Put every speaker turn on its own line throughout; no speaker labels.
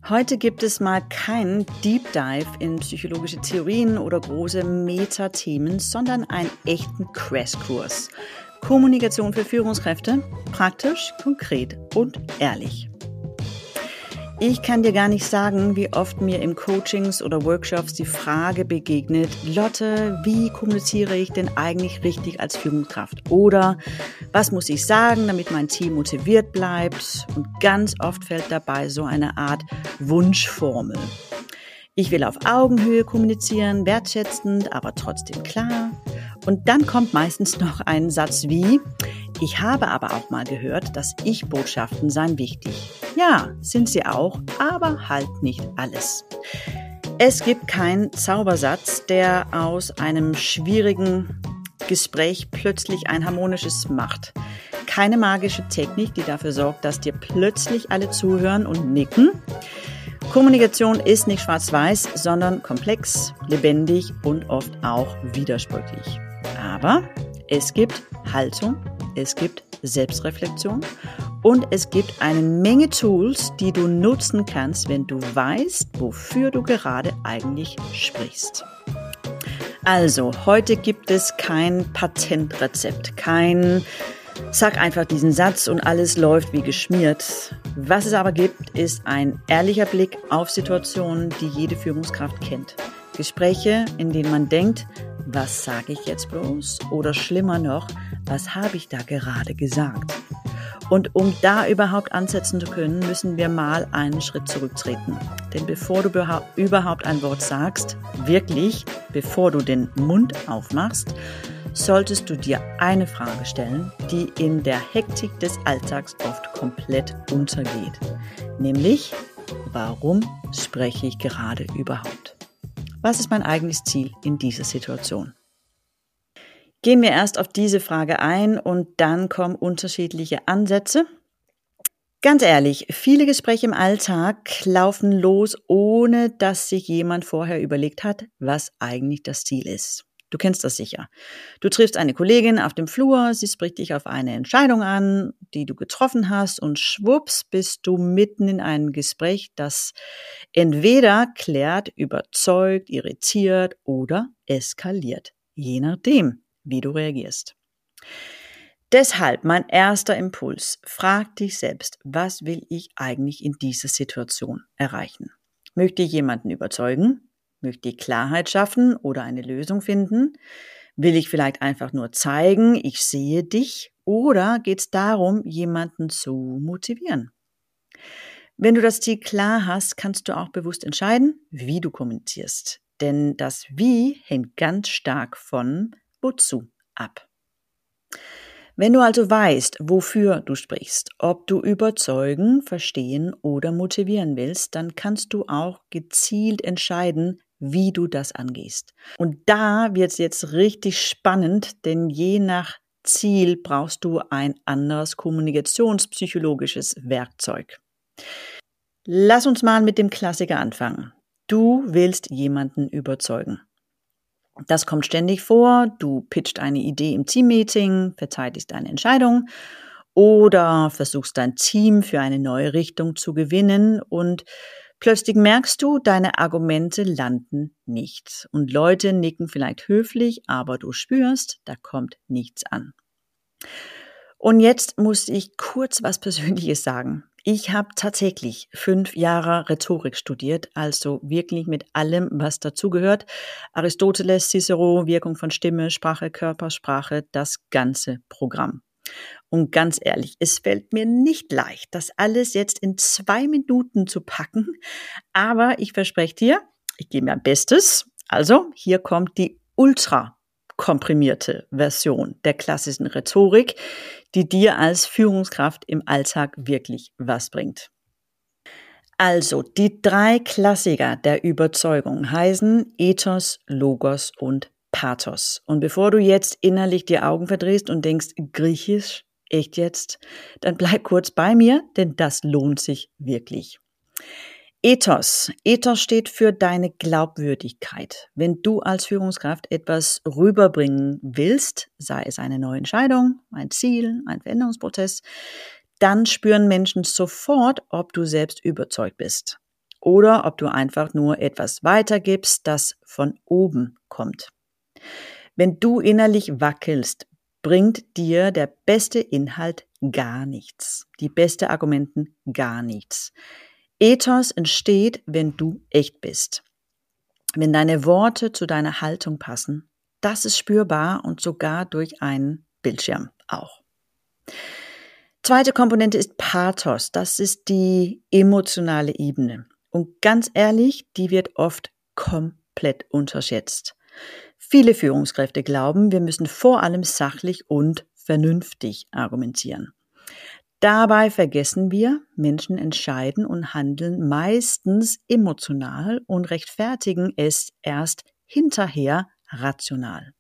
Heute gibt es mal keinen Deep Dive in psychologische Theorien oder große Metathemen, sondern einen echten Crashkurs. Kommunikation für Führungskräfte, praktisch, konkret und ehrlich. Ich kann dir gar nicht sagen, wie oft mir im Coachings oder Workshops die Frage begegnet: Lotte, wie kommuniziere ich denn eigentlich richtig als Führungskraft? Oder was muss ich sagen, damit mein Team motiviert bleibt? Und ganz oft fällt dabei so eine Art Wunschformel. Ich will auf Augenhöhe kommunizieren, wertschätzend, aber trotzdem klar. Und dann kommt meistens noch ein Satz wie: Ich habe aber auch mal gehört, dass Ich-Botschaften seien wichtig. Ja, sind sie auch, aber halt nicht alles. Es gibt keinen Zaubersatz, der aus einem schwierigen Gespräch plötzlich ein harmonisches macht. Keine magische Technik, die dafür sorgt, dass dir plötzlich alle zuhören und nicken. Kommunikation ist nicht schwarz-weiß, sondern komplex, lebendig und oft auch widersprüchlich. Aber es gibt Haltung, es gibt Selbstreflexion und es gibt eine Menge Tools, die du nutzen kannst, wenn du weißt, wofür du gerade eigentlich sprichst. Also, heute gibt es kein Patentrezept, kein Sag einfach diesen Satz und alles läuft wie geschmiert. Was es aber gibt, ist ein ehrlicher Blick auf Situationen, die jede Führungskraft kennt. Gespräche, in denen man denkt: Was sage ich jetzt bloß? Oder schlimmer noch, was habe ich da gerade gesagt? Und um da überhaupt ansetzen zu können, müssen wir mal einen Schritt zurücktreten. Denn bevor du überhaupt ein Wort sagst, wirklich, bevor du den Mund aufmachst, solltest du dir eine Frage stellen, die in der Hektik des Alltags oft komplett untergeht. Nämlich: Warum spreche ich gerade überhaupt? Was ist mein eigentliches Ziel in dieser Situation? Gehen wir erst auf diese Frage ein und dann kommen unterschiedliche Ansätze. Ganz ehrlich, viele Gespräche im Alltag laufen los, ohne dass sich jemand vorher überlegt hat, was eigentlich das Ziel ist. Du kennst das sicher. Du triffst eine Kollegin auf dem Flur, sie spricht dich auf eine Entscheidung an, die du getroffen hast, und schwupps bist du mitten in einem Gespräch, das entweder klärt, überzeugt, irritiert oder eskaliert, je nachdem, wie du reagierst. Deshalb mein erster Impuls: Frag dich selbst, was will ich eigentlich in dieser Situation erreichen? Möchte ich jemanden überzeugen? Möchte ich Klarheit schaffen oder eine Lösung finden? Will ich vielleicht einfach nur zeigen, ich sehe dich? Oder geht es darum, jemanden zu motivieren? Wenn du das Ziel klar hast, kannst du auch bewusst entscheiden, wie du kommunizierst. Denn das Wie hängt ganz stark von Wozu ab. Wenn du also weißt, wofür du sprichst, ob du überzeugen, verstehen oder motivieren willst, dann kannst du auch gezielt entscheiden, wie du das angehst. Und da wird es jetzt richtig spannend, denn je nach Ziel brauchst du ein anderes kommunikationspsychologisches Werkzeug. Lass uns mal mit dem Klassiker anfangen. Du willst jemanden überzeugen. Das kommt ständig vor. Du pitchst eine Idee im Teammeeting, verteidigst eine Entscheidung oder versuchst dein Team für eine neue Richtung zu gewinnen und plötzlich merkst du, deine Argumente landen nicht. Und Leute nicken vielleicht höflich, aber du spürst, da kommt nichts an. Und jetzt muss ich kurz was Persönliches sagen. Ich habe tatsächlich 5 Jahre Rhetorik studiert, also wirklich mit allem, was dazugehört. Aristoteles, Cicero, Wirkung von Stimme, Sprache, Körpersprache, das ganze Programm. Und ganz ehrlich, es fällt mir nicht leicht, das alles jetzt in 2 Minuten zu packen, aber ich verspreche dir, ich gebe mein Bestes. Also, hier kommt die ultra komprimierte Version der klassischen Rhetorik, die dir als Führungskraft im Alltag wirklich was bringt. Also, die 3 Klassiker der Überzeugung heißen Ethos, Logos und Pathos. Und bevor du jetzt innerlich die Augen verdrehst und denkst: Griechisch, echt jetzt? Dann bleib kurz bei mir, denn das lohnt sich wirklich. Ethos. Ethos steht für deine Glaubwürdigkeit. Wenn du als Führungskraft etwas rüberbringen willst, sei es eine neue Entscheidung, ein Ziel, ein Veränderungsprozess, dann spüren Menschen sofort, ob du selbst überzeugt bist. oder ob du einfach nur etwas weitergibst, das von oben kommt. Wenn du innerlich wackelst, bringt dir der beste Inhalt gar nichts, die beste Argumenten gar nichts. Ethos entsteht, wenn du echt bist. Wenn deine Worte zu deiner Haltung passen, das ist spürbar und sogar durch einen Bildschirm auch. Zweite Komponente ist Pathos. Das ist die emotionale Ebene. Und ganz ehrlich, die wird oft komplett unterschätzt. Viele Führungskräfte glauben, wir müssen vor allem sachlich und vernünftig argumentieren. Dabei vergessen wir, Menschen entscheiden und handeln meistens emotional und rechtfertigen es erst hinterher rational.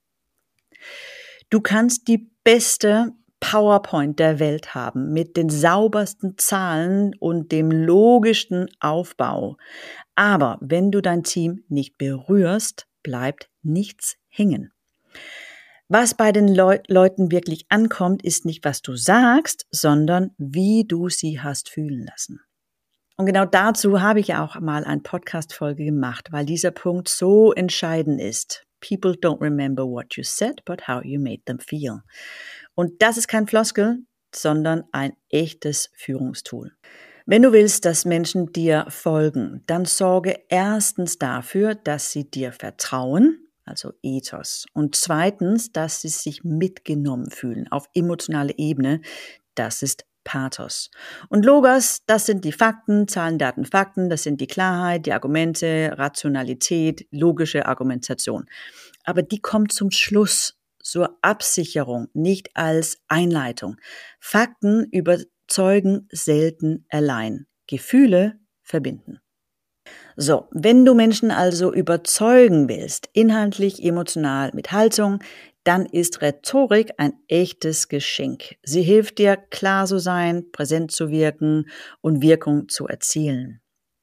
Du kannst die beste PowerPoint der Welt haben mit den saubersten Zahlen und dem logischsten Aufbau. Aber wenn du dein Team nicht berührst, bleibt nichts hängen. Was bei den Leuten wirklich ankommt, ist nicht, was du sagst, sondern wie du sie hast fühlen lassen. Und genau dazu habe ich auch mal eine Podcast-Folge gemacht, weil dieser Punkt so entscheidend ist. People don't remember what you said, but how you made them feel. Und das ist kein Floskel, sondern ein echtes Führungstool. Wenn du willst, dass Menschen dir folgen, dann sorge erstens dafür, dass sie dir vertrauen, also Ethos. Und zweitens, dass sie sich mitgenommen fühlen auf emotionaler Ebene, das ist Pathos. Und Logos, das sind die Fakten, Zahlen, Daten, Fakten, das sind die Klarheit, die Argumente, Rationalität, logische Argumentation. Aber die kommt zum Schluss, zur Absicherung, nicht als Einleitung. Fakten überzeugen selten allein. Gefühle verbinden. So, wenn du Menschen also überzeugen willst, inhaltlich, emotional, mit Haltung, dann ist Rhetorik ein echtes Geschenk. Sie hilft dir, klar zu sein, präsent zu wirken und Wirkung zu erzielen.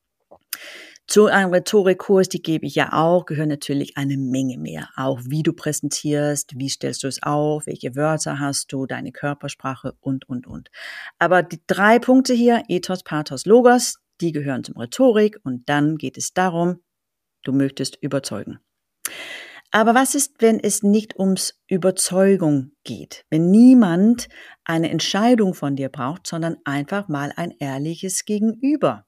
Zu einem Rhetorikkurs, die gebe ich ja auch, gehören natürlich eine Menge mehr. Auch wie du präsentierst, wie stellst du es auf, welche Wörter hast du, deine Körpersprache und. Aber die 3 Punkte hier, Ethos, Pathos, Logos, die gehören zum Rhetorik und dann geht es darum, du möchtest überzeugen. Aber was ist, wenn es nicht ums Überzeugung geht? Wenn niemand eine Entscheidung von dir braucht, sondern einfach mal ein ehrliches Gegenüber?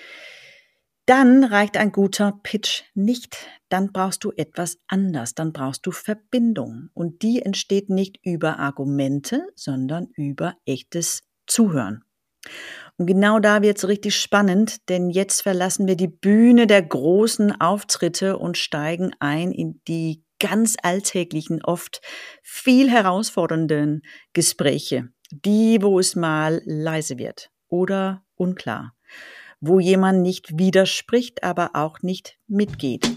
Dann reicht ein guter Pitch nicht. Dann brauchst du etwas anders. Dann brauchst du Verbindung. Und die entsteht nicht über Argumente, sondern über echtes Zuhören. Und genau da wird es richtig spannend, denn jetzt verlassen wir die Bühne der großen Auftritte und steigen ein in die ganz alltäglichen, oft viel herausfordernden Gespräche. Die, wo es mal leise wird oder unklar. Wo jemand nicht widerspricht, aber auch nicht mitgeht.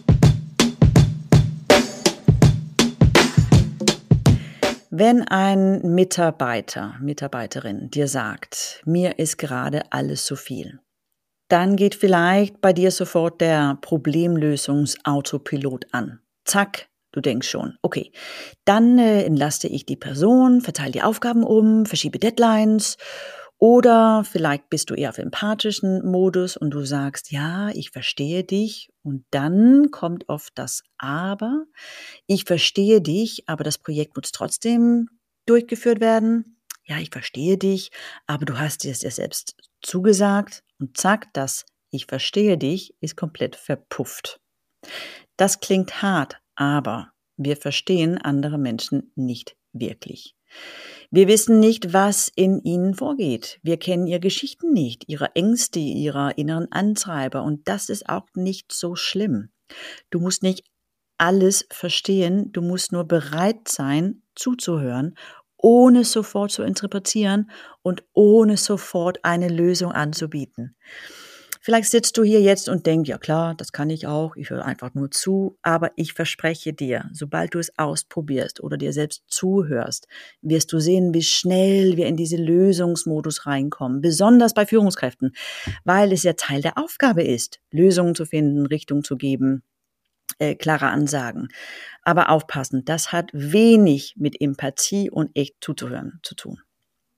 Wenn ein Mitarbeiter, Mitarbeiterin dir sagt, mir ist gerade alles zu viel, dann geht vielleicht bei dir sofort der Problemlösungs-Autopilot an. Zack, du denkst schon, okay, dann entlaste ich die Person, verteile die Aufgaben um, verschiebe Deadlines. Oder vielleicht bist du eher auf empathischen Modus und du sagst, ja, ich verstehe dich. Und dann kommt oft das Aber. Ich verstehe dich, aber das Projekt muss trotzdem durchgeführt werden. Ja, ich verstehe dich, aber du hast es dir selbst zugesagt. Und zack, das Ich verstehe dich ist komplett verpufft. Das klingt hart, aber wir verstehen andere Menschen nicht wirklich. Wir wissen nicht, was in ihnen vorgeht. Wir kennen ihre Geschichten nicht, ihre Ängste, ihre inneren Antreiber. Und das ist auch nicht so schlimm. Du musst nicht alles verstehen. Du musst nur bereit sein, zuzuhören, ohne sofort zu interpretieren und ohne sofort eine Lösung anzubieten. Vielleicht sitzt du hier jetzt und denkst, ja klar, das kann ich auch, ich höre einfach nur zu, aber ich verspreche dir, sobald du es ausprobierst oder dir selbst zuhörst, wirst du sehen, wie schnell wir in diese Lösungsmodus reinkommen, besonders bei Führungskräften, weil es ja Teil der Aufgabe ist, Lösungen zu finden, Richtung zu geben, klare Ansagen. Aber aufpassen, das hat wenig mit Empathie und echt zuzuhören zu tun.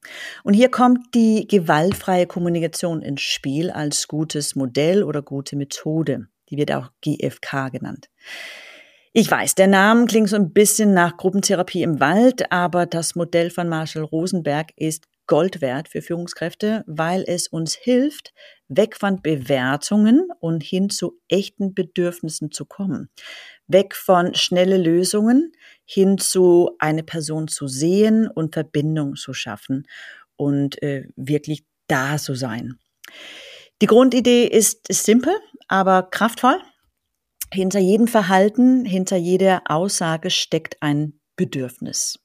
Und hier kommt die gewaltfreie Kommunikation ins Spiel als gutes Modell oder gute Methode. Die wird auch GFK genannt. Ich weiß, der Name klingt so ein bisschen nach Gruppentherapie im Wald, aber das Modell von Marshall Rosenberg ist Gold wert für Führungskräfte, weil es uns hilft, weg von Bewertungen und hin zu echten Bedürfnissen zu kommen. Weg von schnelle Lösungen hin zu eine Person zu sehen und Verbindung zu schaffen und wirklich da zu sein. Die Grundidee ist simpel, aber kraftvoll. Hinter jedem Verhalten, hinter jeder Aussage steckt ein Bedürfnis.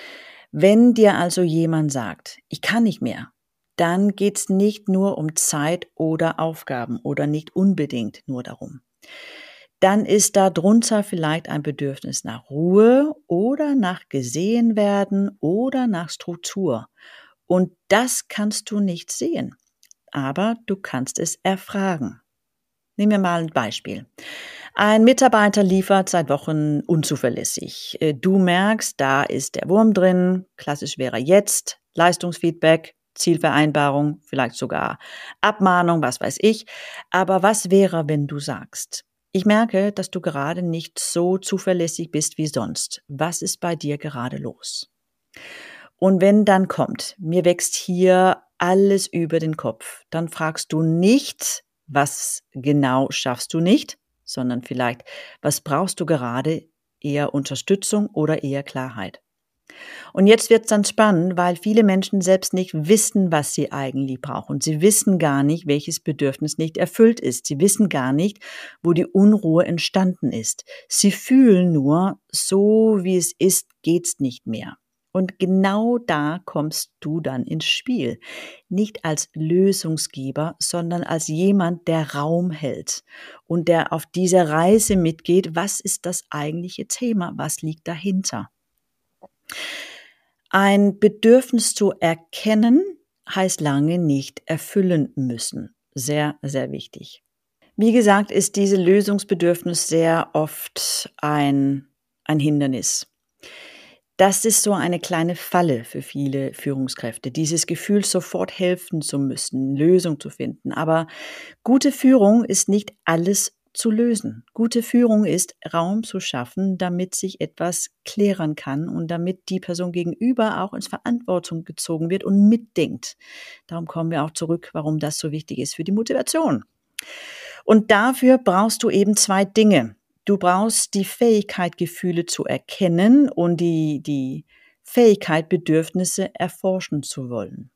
Wenn dir also jemand sagt, ich kann nicht mehr, dann geht's nicht nur um Zeit oder Aufgaben oder nicht unbedingt nur darum. Dann ist da drunter vielleicht ein Bedürfnis nach Ruhe oder nach gesehen werden oder nach Struktur. Und das kannst du nicht sehen, aber du kannst es erfragen. Nehmen wir mal ein Beispiel. Ein Mitarbeiter liefert seit Wochen unzuverlässig. Du merkst, da ist der Wurm drin. Klassisch wäre jetzt Leistungsfeedback, Zielvereinbarung, vielleicht sogar Abmahnung, was weiß ich. Aber was wäre, wenn du sagst, ich merke, dass du gerade nicht so zuverlässig bist wie sonst. Was ist bei dir gerade los? Und wenn dann kommt, mir wächst hier alles über den Kopf, dann fragst du nicht, was genau schaffst du nicht, sondern vielleicht, was brauchst du gerade, eher Unterstützung oder eher Klarheit. Und jetzt wird es dann spannend, weil viele Menschen selbst nicht wissen, was sie eigentlich brauchen. Sie wissen gar nicht, welches Bedürfnis nicht erfüllt ist. Sie wissen gar nicht, wo die Unruhe entstanden ist. Sie fühlen nur, so wie es ist, geht's nicht mehr. Und genau da kommst du dann ins Spiel. Nicht als Lösungsgeber, sondern als jemand, der Raum hält und der auf dieser Reise mitgeht. Was ist das eigentliche Thema? Was liegt dahinter? Ein Bedürfnis zu erkennen heißt lange nicht erfüllen müssen. Sehr, sehr wichtig. Wie gesagt, ist dieses Lösungsbedürfnis sehr oft ein Hindernis. Das ist so eine kleine Falle für viele Führungskräfte, dieses Gefühl, sofort helfen zu müssen, Lösung zu finden. Aber gute Führung ist nicht alles zu lösen. Gute Führung ist, Raum zu schaffen, damit sich etwas klären kann und damit die Person gegenüber auch ins Verantwortung gezogen wird und mitdenkt. Darum kommen wir auch zurück, warum das so wichtig ist für die Motivation. Und dafür brauchst du eben zwei Dinge. Du brauchst die Fähigkeit, Gefühle zu erkennen und die Fähigkeit, Bedürfnisse erforschen zu wollen.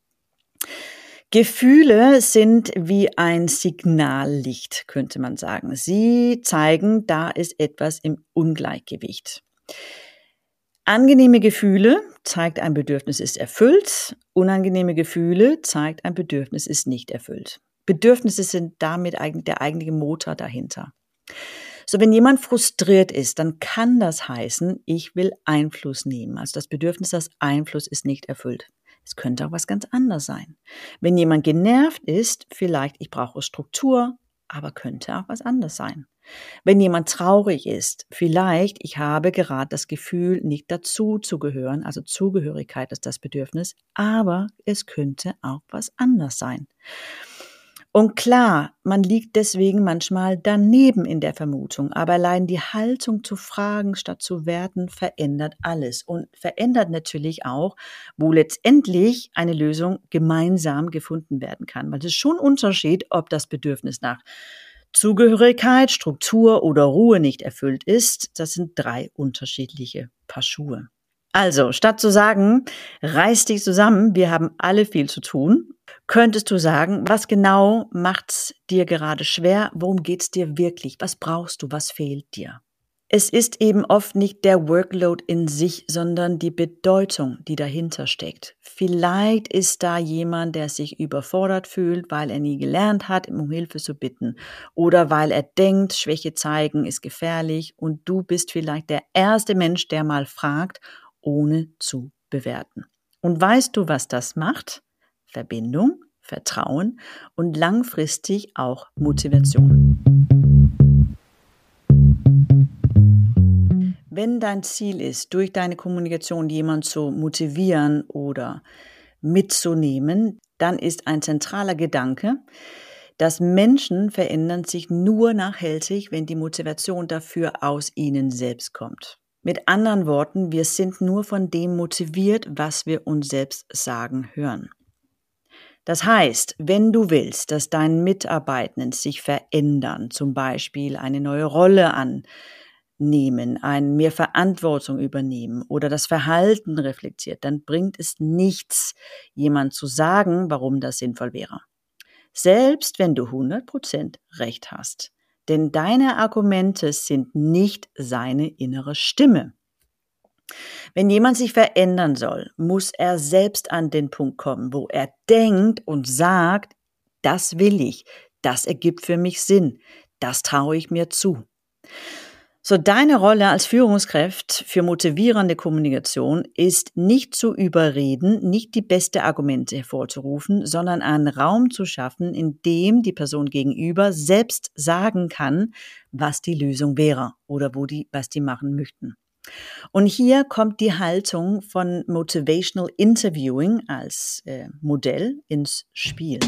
Gefühle sind wie ein Signallicht, könnte man sagen. Sie zeigen, da ist etwas im Ungleichgewicht. Angenehme Gefühle zeigt, ein Bedürfnis ist erfüllt. Unangenehme Gefühle zeigt, ein Bedürfnis ist nicht erfüllt. Bedürfnisse sind damit eigentlich der eigentliche Motor dahinter. So, wenn jemand frustriert ist, dann kann das heißen, ich will Einfluss nehmen. Also das Bedürfnis, das Einfluss ist nicht erfüllt. Es könnte auch was ganz anderes sein. Wenn jemand genervt ist, vielleicht ich brauche Struktur, aber könnte auch was anderes sein. Wenn jemand traurig ist, vielleicht ich habe gerade das Gefühl, nicht dazu zu gehören, also Zugehörigkeit ist das Bedürfnis, aber es könnte auch was anderes sein. Und klar, man liegt deswegen manchmal daneben in der Vermutung, aber allein die Haltung zu fragen statt zu werten verändert alles und verändert natürlich auch, wo letztendlich eine Lösung gemeinsam gefunden werden kann. Weil es ist schon ein Unterschied, ob das Bedürfnis nach Zugehörigkeit, Struktur oder Ruhe nicht erfüllt ist. Das sind 3 unterschiedliche Paar Schuhe. Also, statt zu sagen, reiß dich zusammen, wir haben alle viel zu tun, könntest du sagen, was genau macht's dir gerade schwer? Worum geht's dir wirklich? Was brauchst du? Was fehlt dir? Es ist eben oft nicht der Workload in sich, sondern die Bedeutung, die dahinter steckt. Vielleicht ist da jemand, der sich überfordert fühlt, weil er nie gelernt hat, um Hilfe zu bitten. Oder weil er denkt, Schwäche zeigen ist gefährlich und du bist vielleicht der erste Mensch, der mal fragt, ohne zu bewerten. Und weißt du, was das macht? Verbindung, Vertrauen und langfristig auch Motivation. Wenn dein Ziel ist, durch deine Kommunikation jemanden zu motivieren oder mitzunehmen, dann ist ein zentraler Gedanke, dass Menschen verändern sich nur nachhaltig, wenn die Motivation dafür aus ihnen selbst kommt. Mit anderen Worten, wir sind nur von dem motiviert, was wir uns selbst sagen hören. Das heißt, wenn du willst, dass deine Mitarbeitenden sich verändern, zum Beispiel eine neue Rolle annehmen, mehr Verantwortung übernehmen oder das Verhalten reflektiert, dann bringt es nichts, jemand zu sagen, warum das sinnvoll wäre. Selbst wenn du 100% Recht hast. Denn deine Argumente sind nicht seine innere Stimme. Wenn jemand sich verändern soll, muss er selbst an den Punkt kommen, wo er denkt und sagt, das will ich, das ergibt für mich Sinn, das traue ich mir zu. So, deine Rolle als Führungskraft für motivierende Kommunikation ist nicht zu überreden, nicht die beste Argumente hervorzurufen, sondern einen Raum zu schaffen, in dem die Person gegenüber selbst sagen kann, was die Lösung wäre oder was die machen möchten. Und hier kommt die Haltung von Motivational Interviewing als Modell ins Spiel.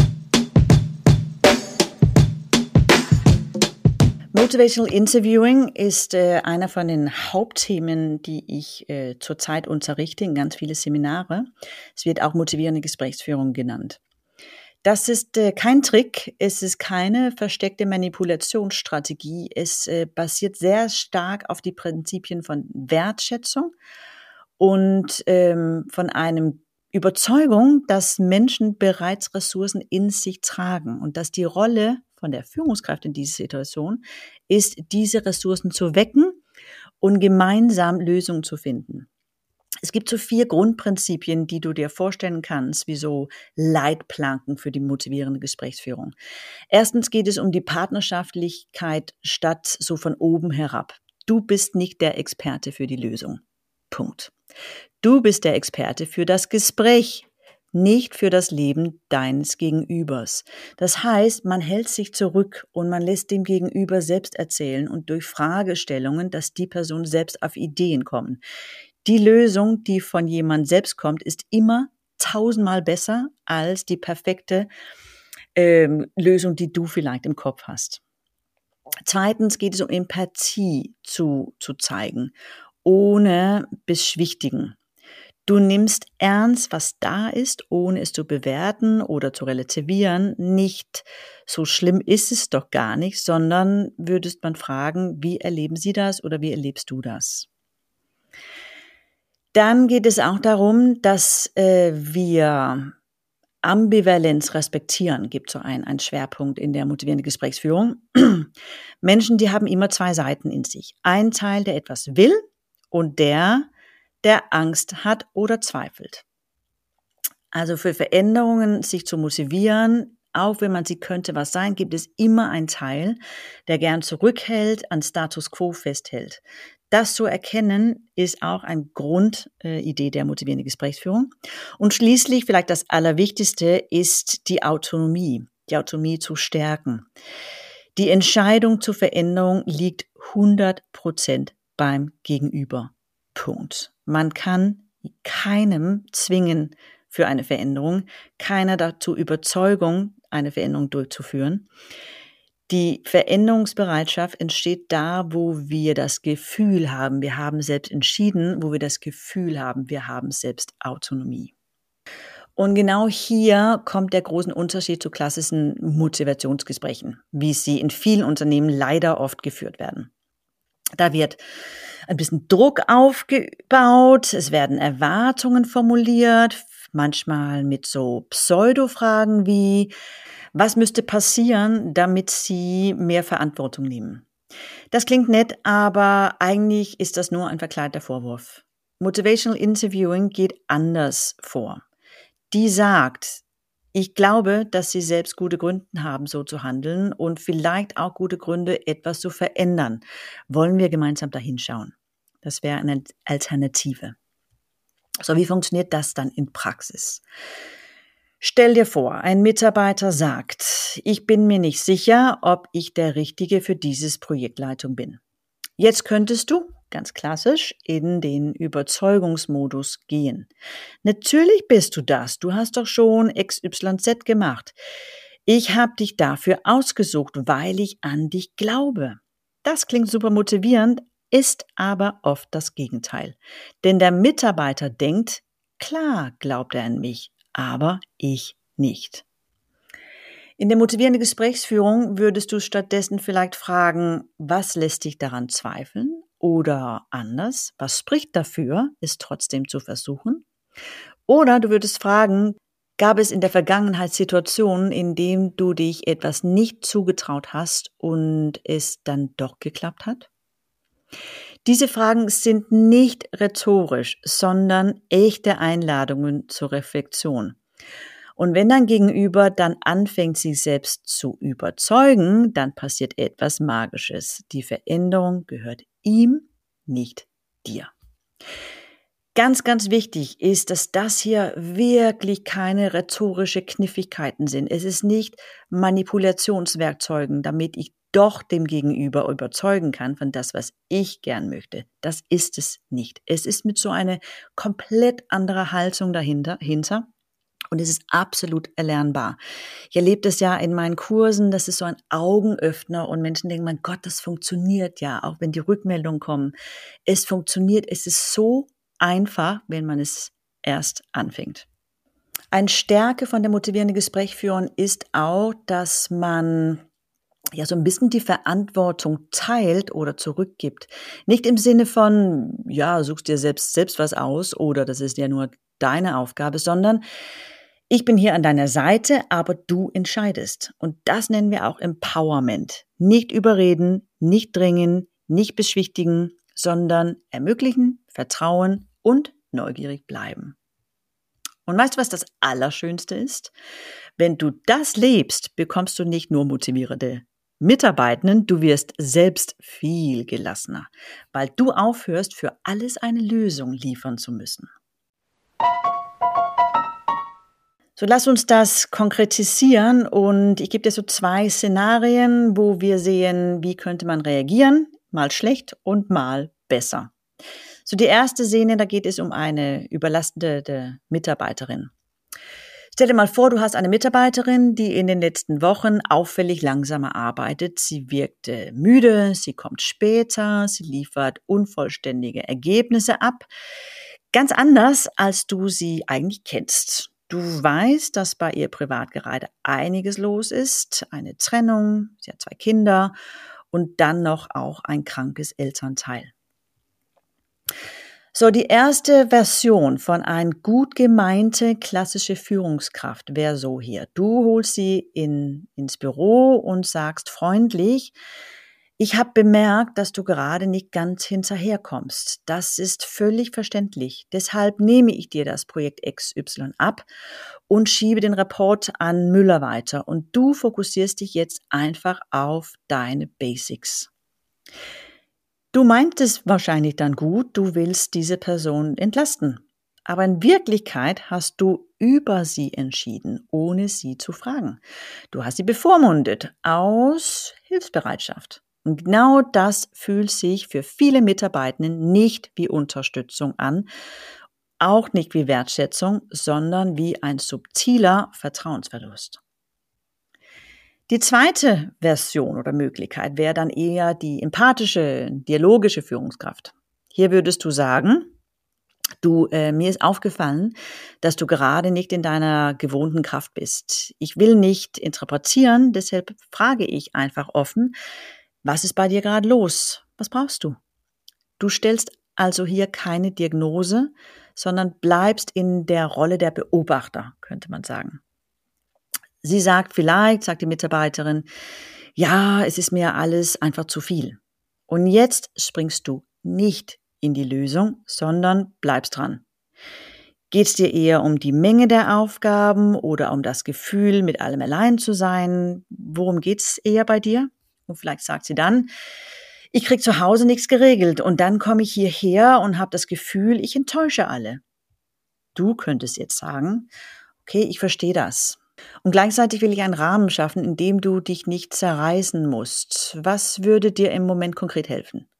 Motivational Interviewing ist einer von den Hauptthemen, die ich zurzeit unterrichte in ganz viele Seminare. Es wird auch motivierende Gesprächsführung genannt. Das ist kein Trick, es ist keine versteckte Manipulationsstrategie. Es basiert sehr stark auf die Prinzipien von Wertschätzung und von einem Überzeugung, dass Menschen bereits Ressourcen in sich tragen und dass die Rolle von der Führungskraft in dieser Situation ist, diese Ressourcen zu wecken und gemeinsam Lösungen zu finden. Es gibt so 4 Grundprinzipien, die du dir vorstellen kannst, wie so Leitplanken für die motivierende Gesprächsführung. Erstens geht es um die Partnerschaftlichkeit statt so von oben herab. Du bist nicht der Experte für die Lösung. Punkt. Du bist der Experte für das Gespräch, nicht für das Leben deines Gegenübers. Das heißt, man hält sich zurück und man lässt dem Gegenüber selbst erzählen und durch Fragestellungen, dass die Person selbst auf Ideen kommen. Die Lösung, die von jemand selbst kommt, ist immer 1000-mal besser als die perfekte Lösung, die du vielleicht im Kopf hast. Zweitens geht es um Empathie zu zeigen, ohne beschwichtigen. Du nimmst ernst, was da ist, ohne es zu bewerten oder zu relativieren. Nicht so schlimm ist es doch gar nicht, sondern würdest man fragen, wie erleben Sie das oder wie erlebst du das? Dann geht es auch darum, dass wir Ambivalenz respektieren, gibt so einen Schwerpunkt in der motivierenden Gesprächsführung. Menschen, die haben immer 2 Seiten in sich. Ein Teil, der etwas will und der Angst hat oder zweifelt. Also für Veränderungen sich zu motivieren, auch wenn man sie könnte was sein, gibt es immer einen Teil, der gern zurückhält, an Status Quo festhält. Das zu erkennen, ist auch eine Grundidee der motivierenden Gesprächsführung. Und schließlich, vielleicht das Allerwichtigste, ist die Autonomie zu stärken. Die Entscheidung zur Veränderung liegt 100% beim Gegenüber. Punkt. Man kann keinem zwingen für eine Veränderung, keiner dazu Überzeugung, eine Veränderung durchzuführen. Die Veränderungsbereitschaft entsteht da, wo wir das Gefühl haben, wir haben selbst entschieden, wo wir das Gefühl haben, wir haben selbst Autonomie. Und genau hier kommt der große Unterschied zu klassischen Motivationsgesprächen, wie sie in vielen Unternehmen leider oft geführt werden. Da wird ein bisschen Druck aufgebaut, es werden Erwartungen formuliert, manchmal mit so Pseudo-Fragen wie, was müsste passieren, damit Sie mehr Verantwortung nehmen? Das klingt nett, aber eigentlich ist das nur ein verkleideter Vorwurf. Motivational Interviewing geht anders vor. Die sagt, ich glaube, dass Sie selbst gute Gründe haben, so zu handeln und vielleicht auch gute Gründe, etwas zu verändern. Wollen wir gemeinsam da hinschauen? Das wäre eine Alternative. So, wie funktioniert das dann in Praxis? Stell dir vor, ein Mitarbeiter sagt, ich bin mir nicht sicher, ob ich der Richtige für dieses Projektleitung bin. Jetzt könntest du ganz klassisch, in den Überzeugungsmodus gehen. Natürlich bist du das. Du hast doch schon XYZ gemacht. Ich habe dich dafür ausgesucht, weil ich an dich glaube. Das klingt super motivierend, ist aber oft das Gegenteil. Denn der Mitarbeiter denkt, klar glaubt er an mich, aber ich nicht. In der motivierenden Gesprächsführung würdest du stattdessen vielleicht fragen, was lässt dich daran zweifeln? Oder anders, was spricht dafür, es trotzdem zu versuchen? Oder du würdest fragen, gab es in der Vergangenheit Situationen, in denen du dich etwas nicht zugetraut hast und es dann doch geklappt hat? Diese Fragen sind nicht rhetorisch, sondern echte Einladungen zur Reflexion. Und wenn dein Gegenüber dann anfängt, sich selbst zu überzeugen, dann passiert etwas Magisches. Die Veränderung gehört ihm, nicht dir. Ganz, ganz wichtig ist, dass das hier wirklich keine rhetorische Kniffligkeiten sind. Es ist nicht Manipulationswerkzeugen, damit ich doch dem Gegenüber überzeugen kann von das, was ich gern möchte. Das ist es nicht. Es ist mit so einer komplett anderen Haltung dahinter. Und es ist absolut erlernbar. Ich erlebe das ja in meinen Kursen, das ist so ein Augenöffner und Menschen denken, mein Gott, das funktioniert ja, auch wenn die Rückmeldungen kommen. Es funktioniert, es ist so einfach, wenn man es erst anfängt. Eine Stärke von der motivierenden Gesprächsführung ist auch, dass man ja so ein bisschen die Verantwortung teilt oder zurückgibt. Nicht im Sinne von, ja, suchst dir selbst was aus oder das ist ja nur deine Aufgabe, sondern ich bin hier an deiner Seite, aber du entscheidest. Und das nennen wir auch Empowerment. Nicht überreden, nicht drängen, nicht beschwichtigen, sondern ermöglichen, vertrauen und neugierig bleiben. Und weißt du, was das Allerschönste ist? Wenn du das lebst, bekommst du nicht nur motivierende Mitarbeitenden, du wirst selbst viel gelassener, weil du aufhörst, für alles eine Lösung liefern zu müssen. So, lass uns das konkretisieren und ich gebe dir so 2 Szenarien, wo wir sehen, wie könnte man reagieren, mal schlecht und mal besser. So, die erste Szene, da geht es um eine überlastete Mitarbeiterin. Stell dir mal vor, du hast eine Mitarbeiterin, die in den letzten Wochen auffällig langsamer arbeitet. Sie wirkt müde, sie kommt später, sie liefert unvollständige Ergebnisse ab. Ganz anders, als du sie eigentlich kennst. Du weißt, dass bei ihr privat gerade einiges los ist. Eine Trennung, sie hat 2 Kinder und dann noch auch ein krankes Elternteil. So, die erste Version von eine gut gemeinte klassische Führungskraft wäre so hier. Du holst sie ins Büro und sagst freundlich, ich habe bemerkt, dass du gerade nicht ganz hinterherkommst. Das ist völlig verständlich. Deshalb nehme ich dir das Projekt XY ab und schiebe den Report an Müller weiter. Und du fokussierst dich jetzt einfach auf deine Basics. Du meintest wahrscheinlich dann gut, du willst diese Person entlasten. Aber in Wirklichkeit hast du über sie entschieden, ohne sie zu fragen. Du hast sie bevormundet aus Hilfsbereitschaft. Und genau das fühlt sich für viele Mitarbeitenden nicht wie Unterstützung an, auch nicht wie Wertschätzung, sondern wie ein subtiler Vertrauensverlust. Die zweite Version oder Möglichkeit wäre dann eher die empathische, dialogische Führungskraft. Hier würdest du sagen, mir ist aufgefallen, dass du gerade nicht in deiner gewohnten Kraft bist. Ich will nicht interpretieren, deshalb frage ich einfach offen, was ist bei dir gerade los? Was brauchst du? Du stellst also hier keine Diagnose, sondern bleibst in der Rolle der Beobachter, könnte man sagen. Sie sagt die Mitarbeiterin, ja, es ist mir alles einfach zu viel. Und jetzt springst du nicht in die Lösung, sondern bleibst dran. Geht es dir eher um die Menge der Aufgaben oder um das Gefühl, mit allem allein zu sein? Worum geht es eher bei dir? Und vielleicht sagt sie dann, ich krieg zu Hause nichts geregelt und dann komme ich hierher und habe das Gefühl, ich enttäusche alle. Du könntest jetzt sagen, okay, ich verstehe das. Und gleichzeitig will ich einen Rahmen schaffen, in dem du dich nicht zerreißen musst. Was würde dir im Moment konkret helfen?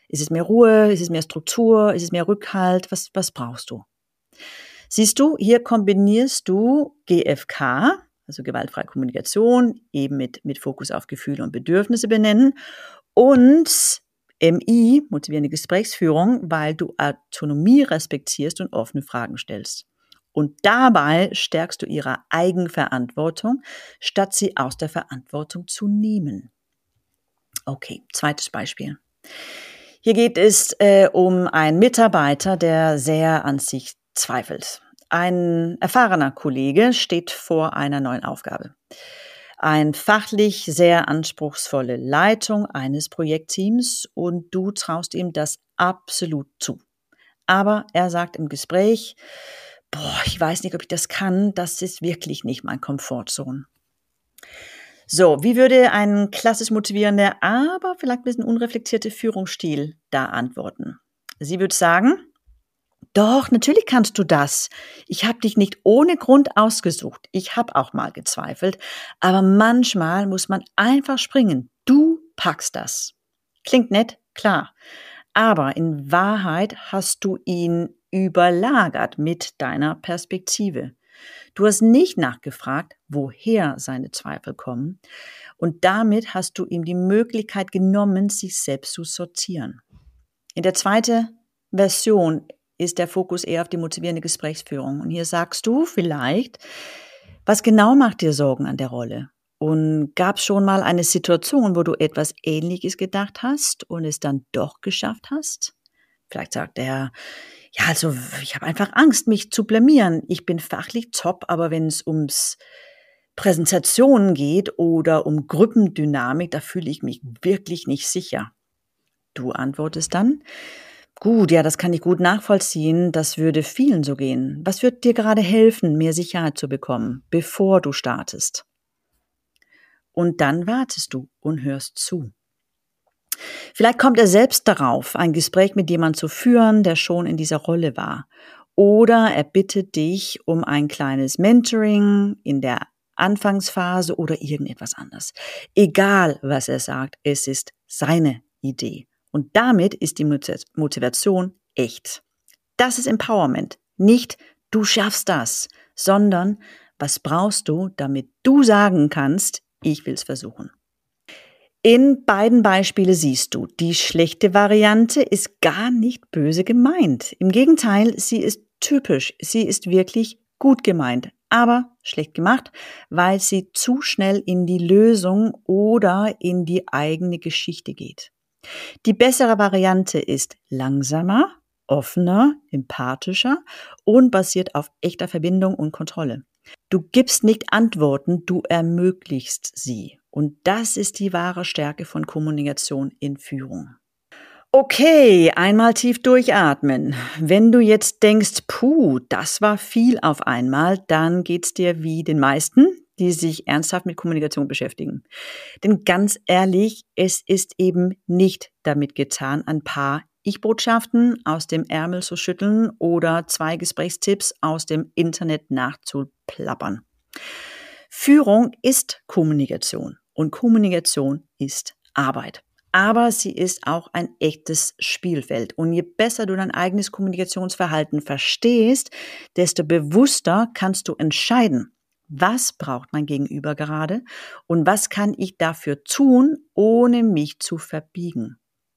Ist es mehr Ruhe? Ist es mehr Struktur? Ist es mehr Rückhalt? Was brauchst du? Siehst du, hier kombinierst du GFK, also gewaltfreie Kommunikation, eben mit Fokus auf Gefühle und Bedürfnisse benennen, und MI, motivierende Gesprächsführung, weil du Autonomie respektierst und offene Fragen stellst. Und dabei stärkst du ihre Eigenverantwortung, statt sie aus der Verantwortung zu nehmen. Okay, zweites Beispiel. Hier geht es um einen Mitarbeiter, der sehr an sich zweifelt. Ein erfahrener Kollege steht vor einer neuen Aufgabe. Ein fachlich sehr anspruchsvolle Leitung eines Projektteams und du traust ihm das absolut zu. Aber er sagt im Gespräch, ich weiß nicht, ob ich das kann, das ist wirklich nicht mein Komfortzone. So, wie würde ein klassisch motivierender, aber vielleicht ein bisschen unreflektierte Führungsstil da antworten? Sie würde sagen, doch, natürlich kannst du das. Ich habe dich nicht ohne Grund ausgesucht. Ich habe auch mal gezweifelt, aber manchmal muss man einfach springen. Du packst das. Klingt nett, klar. Aber in Wahrheit hast du ihn überlagert mit deiner Perspektive. Du hast nicht nachgefragt, woher seine Zweifel kommen, und damit hast du ihm die Möglichkeit genommen, sich selbst zu sortieren. In der zweiten Version ist der Fokus eher auf die motivierende Gesprächsführung. Und hier sagst du vielleicht, was genau macht dir Sorgen an der Rolle? Und gab es schon mal eine Situation, wo du etwas Ähnliches gedacht hast und es dann doch geschafft hast? Vielleicht sagt er, ja, also ich habe einfach Angst, mich zu blamieren. Ich bin fachlich top, aber wenn es ums Präsentationen geht oder um Gruppendynamik, da fühle ich mich wirklich nicht sicher. Du antwortest dann, gut, ja, das kann ich gut nachvollziehen, das würde vielen so gehen. Was wird dir gerade helfen, mehr Sicherheit zu bekommen, bevor du startest? Und dann wartest du und hörst zu. Vielleicht kommt er selbst darauf, ein Gespräch mit jemandem zu führen, der schon in dieser Rolle war. Oder er bittet dich um ein kleines Mentoring in der Anfangsphase oder irgendetwas anderes. Egal, was er sagt, es ist seine Idee. Und damit ist die Motivation echt. Das ist Empowerment. Nicht, du schaffst das, sondern was brauchst du, damit du sagen kannst, ich will es versuchen. In beiden Beispielen siehst du, die schlechte Variante ist gar nicht böse gemeint. Im Gegenteil, sie ist typisch. Sie ist wirklich gut gemeint, aber schlecht gemacht, weil sie zu schnell in die Lösung oder in die eigene Geschichte geht. Die bessere Variante ist langsamer, offener, empathischer und basiert auf echter Verbindung und Kontrolle. Du gibst nicht Antworten, du ermöglichst sie. Und das ist die wahre Stärke von Kommunikation in Führung. Okay, einmal tief durchatmen. Wenn du jetzt denkst, das war viel auf einmal, dann geht's dir wie den meisten, die sich ernsthaft mit Kommunikation beschäftigen. Denn ganz ehrlich, es ist eben nicht damit getan, ein paar Ich-Botschaften aus dem Ärmel zu schütteln oder 2 Gesprächstipps aus dem Internet nachzuplappern. Führung ist Kommunikation und Kommunikation ist Arbeit. Aber sie ist auch ein echtes Spielfeld. Und je besser du dein eigenes Kommunikationsverhalten verstehst, desto bewusster kannst du entscheiden, was braucht mein Gegenüber gerade und was kann ich dafür tun, ohne mich zu verbiegen.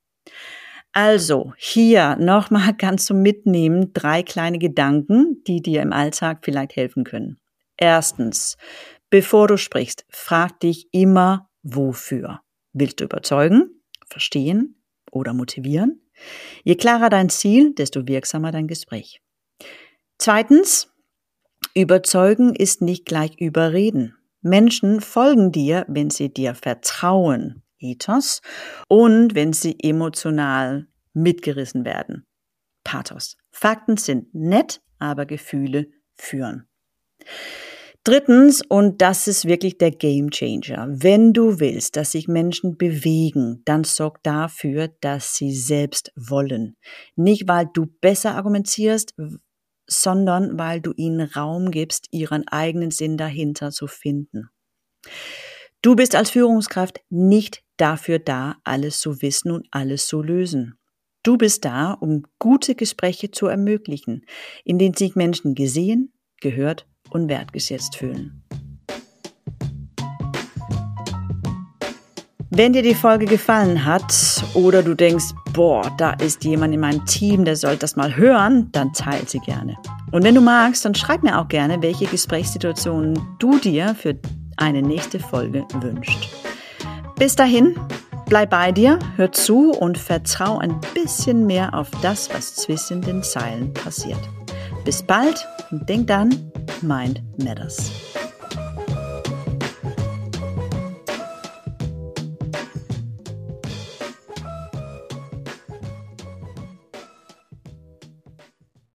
Also, hier nochmal ganz zum Mitnehmen 3 kleine Gedanken, die dir im Alltag vielleicht helfen können. Erstens, bevor du sprichst, frag dich immer, wofür. Willst du überzeugen, verstehen oder motivieren? Je klarer dein Ziel, desto wirksamer dein Gespräch. Zweitens, überzeugen ist nicht gleich überreden. Menschen folgen dir, wenn sie dir vertrauen, Ethos, und wenn sie emotional mitgerissen werden, Pathos. Fakten sind nett, aber Gefühle führen. Drittens, und das ist wirklich der Gamechanger, wenn du willst, dass sich Menschen bewegen, dann sorg dafür, dass sie selbst wollen. Nicht, weil du besser argumentierst, sondern weil du ihnen Raum gibst, ihren eigenen Sinn dahinter zu finden. Du bist als Führungskraft nicht dafür da, alles zu wissen und alles zu lösen. Du bist da, um gute Gespräche zu ermöglichen, in denen sich Menschen gesehen, gehört und wertgeschätzt fühlen. Wenn dir die Folge gefallen hat oder du denkst, da ist jemand in meinem Team, der soll das mal hören, dann teile sie gerne. Und wenn du magst, dann schreib mir auch gerne, welche Gesprächssituationen du dir für eine nächste Folge wünschst. Bis dahin, bleib bei dir, hör zu und vertrau ein bisschen mehr auf das, was zwischen den Zeilen passiert. Bis bald und denk dann, Mind Matters.